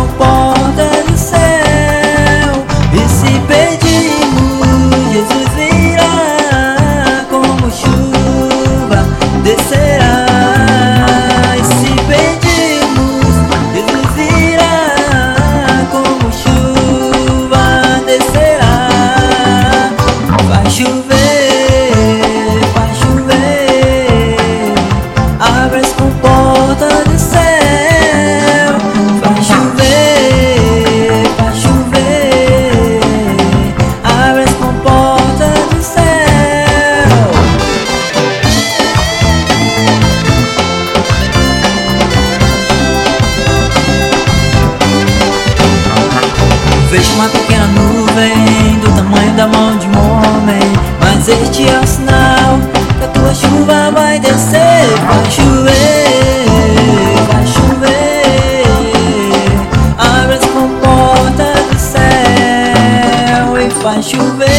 comportas do céu. E se pedirmos, Jesus virá, como chuva descerá. E se pedirmos, Jesus virá, como chuva descerá. Vai chover, vai chover, abre as comportas do céu. Vai chover, vai chover, abre as comportas do céu. Vejo uma pequena nuvem do tamanho da mão de um homem, mas este é o sinal que a tua chuva vai descer. Vai chover, vai chover, abre as comportas do céu e vai chover.